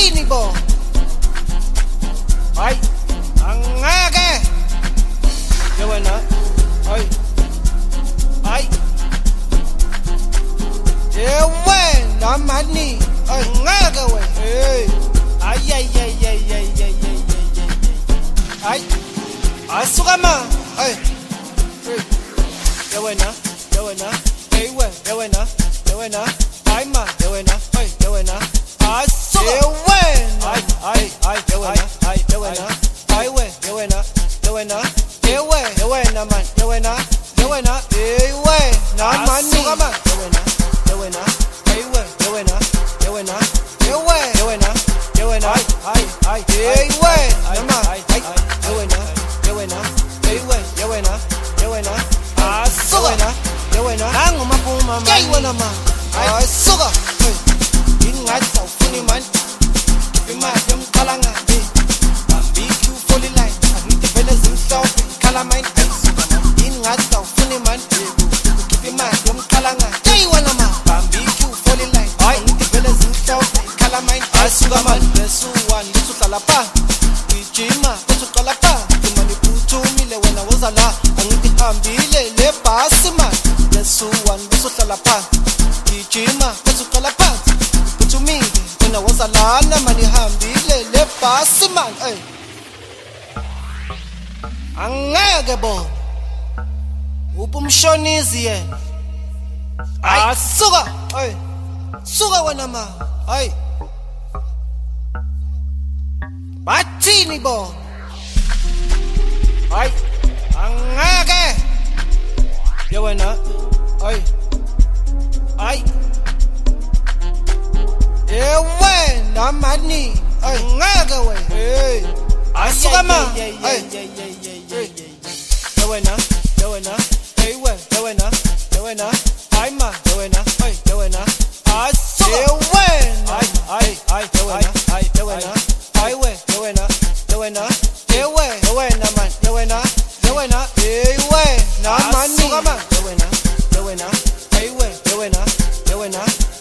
bathini bo hayi angeke ye wena hayi hayi ye wena mani angeke we hey ay hayi asuka ma hey ye wena hey we ye wena hayi ma ye wena hey ye wena asuka ye wena hayi ye wena ye wena hayi we ye wena ye wena man ye wena hey we na mani asuka ma ye wena hey we ye wena ye wena hayi hey we na ma ye wena hey we ye wena asuka ye wena nangumaphuma man hey wena ma asuka ingathi awufuni man imali yomqalanga bambiki ufoli line angithi vele zimhlophe khala mine ingathi awufuni man ukhipha imali yomqalanga hey wena ma bambiki ufoli line angithi vele zimhlophe khala mine asuka man lesuwani uhlala pa ijima uqala pa imali uthumile wena woza la angithi hambile le bus man lesuwani uhlala pa ijima uqala pa uthumile wena woza la mani hambile le bus man hey angeke bo ubumshonizi yena asuka hey suka wena ma hey bathini bo hayi angeke ye wena hayi ye wena mani angeke we hey asuka ma hey ye wena hey we ye wena hayi ma ye wena asuka ye wena hayi ye wena hayi we ye wena man ye wena hey we na mani asuka ma ye wena hey we ye wena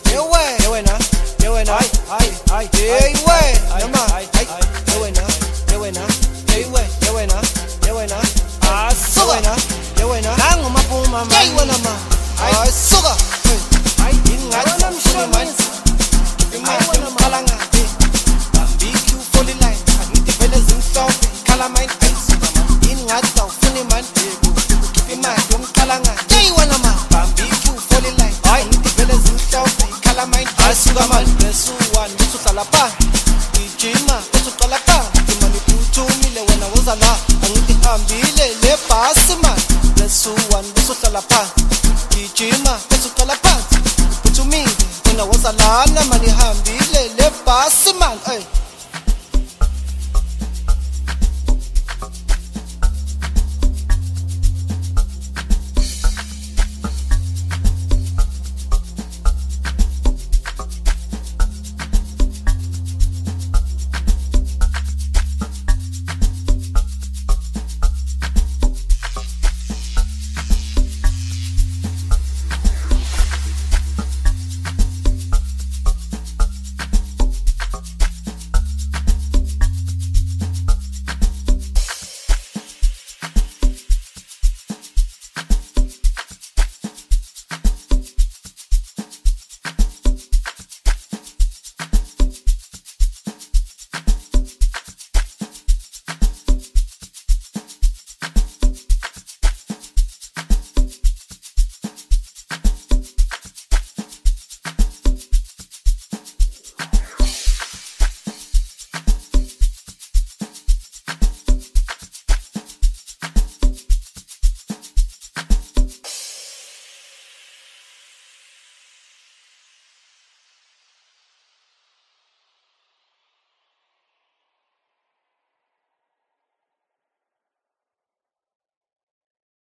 hayi hey we na ma ye wena hey we ye wena asuka ye wena nangumaphuma man hey wena ma asuka hayi ingathi awufuni man imali yomqalanga bambiki ufoli line angithi vele zimhlophe khala mine ingathi awufuni man ukhipha imali yomqalanga hey wena ma bambiki ufoli line angithi vele zimhlophe khala mine asuka man lesuwani uhlala pa ijima uqala pa imali uthumile wena woza la angithi hambile le bus man lesuwani uhlala pa ijima uqala pa uthumile wena woza la mani hambile